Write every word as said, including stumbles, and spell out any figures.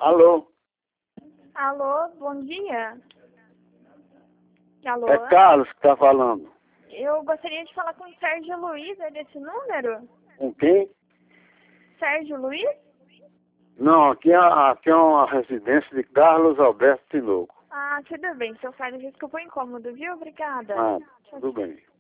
Alô? Alô, bom dia. Alô? É Carlos que tá falando. Eu gostaria de falar com o Sérgio Luiz, é desse número? Com quem? Sérgio Luiz? Não, aqui é, aqui é uma residência de Carlos Alberto Tinoco. Ah, tudo bem, seu Sérgio, desculpa o incômodo, viu? Obrigada. Ah, Tchau, tudo tchau. bem.